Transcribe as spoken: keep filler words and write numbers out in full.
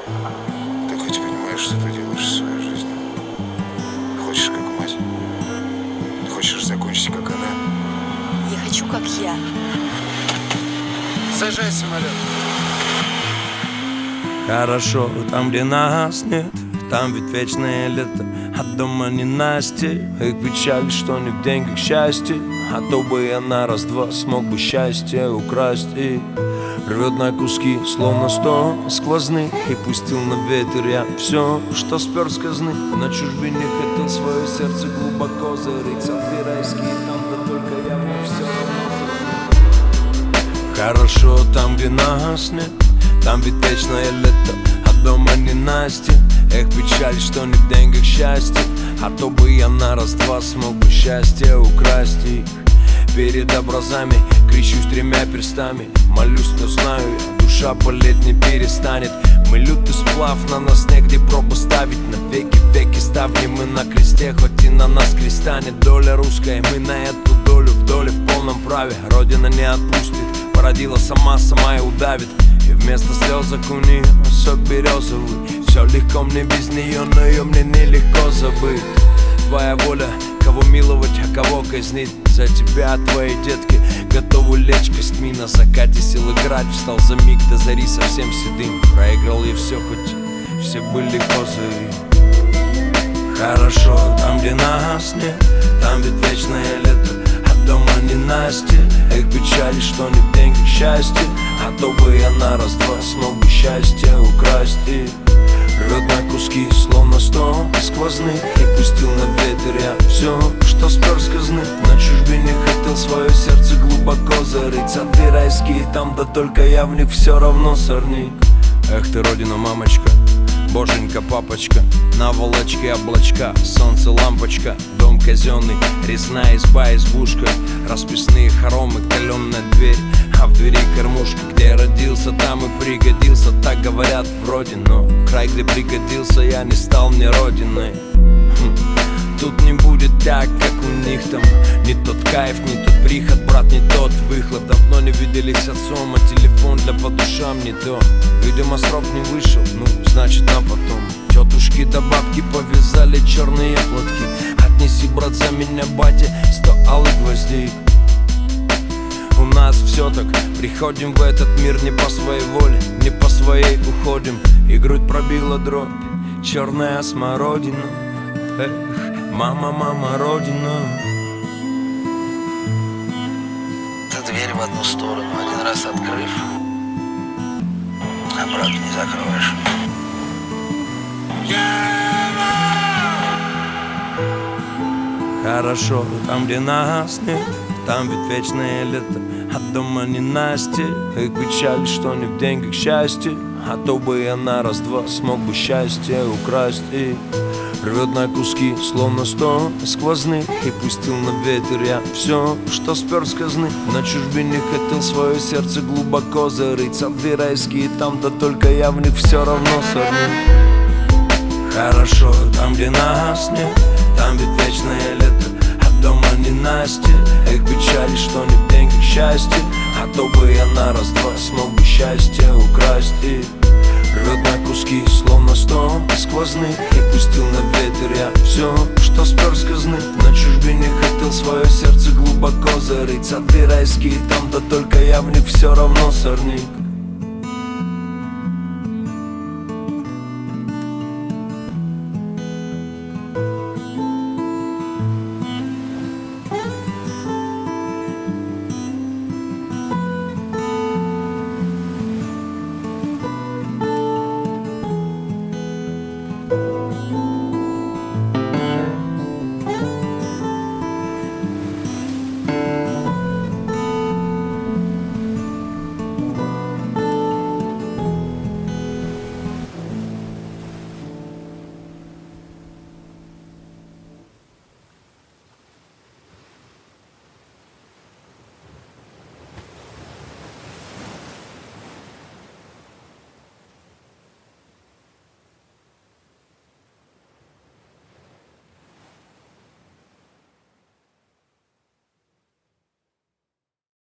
Ты хоть понимаешь, что ты делаешь в своей жизни? Хочешь как мать? Хочешь закончить как она? Я хочу как я. Сажай самолет. Хорошо там, где нас нет, там ведь вечное лето, а дома не Настя. Их печаль, что не в деньгах счастье, а то бы я на раз-два смог бы счастье украсть. И рвет на куски, словно сто сквозных, и пустил на ветер я все, что спер с казны. На чужбине хотел свое сердце глубоко зарыть, сады райские там, да только я мне все равно. Хорошо там, где нас нет, там ведь вечное лето, а дома не Настя. Эх, печаль, что не в деньгах счастье, а то бы я на раз-два смог бы счастье украсть. И перед образами кричусь тремя перстами, молюсь, но знаю я, душа болеть не перестанет. Мы лютый сплав, на нас негде пробу ставить. На веки веки ставни мы на кресте, хоть и на нас крестанет доля русская. Мы на эту долю в доле в полном праве. Родина не отпустит, породила сама, сама и удавит. И вместо слезок у нее сок березовый. Все легко мне без нее, но ее мне нелегко забыть. Твоя воля, кого миловать, а кого казнить. За тебя, твои детки, готовы лечь костьми. На закате сил играть, встал за миг до зари совсем седым. Проиграл я все, хоть все были козы. Хорошо там, где нас нет, там ведь вечное лето, а дома не Настя. Эх, печали, что не в деньгах счастье, а то бы я на раз-два смог бы счастье украсть. И рвет на куски, словно сто сквозных, и пустил на ветер я все, что спер с казны. На чужбине хотел свое сердце глубоко зарыть, сады райские там, да только я в них все равно сорник. Эх ты, родина, мамочка, боженька, папочка, наволочки, облачка, солнце, лампочка, дом казенный, резная изба, избушка, расписные хоромы, каленная дверь, а в двери кормушка. Где я родился, там и пригодился, так говорят вроде, но край, где пригодился, я не стал мне родиной. Хм. Тут не будет так, как у них там. Не тот кайф, не тот приход, брат, не тот выхлоп. Давно не виделись с отцом, а телефон для по душам не то. Видимо, срок не вышел, ну, значит, на потом. Тетушки да бабки повязали черные платки. Отнеси, брат, за меня, батя, сто алых гвоздей. У нас все так, приходим в этот мир не по своей воле, не по своей уходим. И грудь пробила дробь, черная смородина. Эх, мама, мама, родина. Ты дверь в одну сторону один раз открыв, обратно не закроешь. Хорошо там, где нас нет, там ведь вечное лето, а дома не Настя. Их печаль, что не в деньгах счастье, а то бы я на раз-два смог бы счастье украсть. И рвет на куски, словно сто сквозных, и пустил на ветер я все, что спер с казны. На чужбине хотел свое сердце глубоко зарыть, сады райские там, да только я в них все равно сорву. Хорошо там, где нас нет, там ведь вечное лето, а дома не Настя. Эх, печали, что не в деньгах счастье, а то бы я на раз-два смог бы счастье украсть. И рвет на куски, словно сто сквозных, и пустил на ветер я все, что спер с казны. На чужбине хотел свое сердце глубоко зарыть, сады райские там, да только я в них все равно сорник.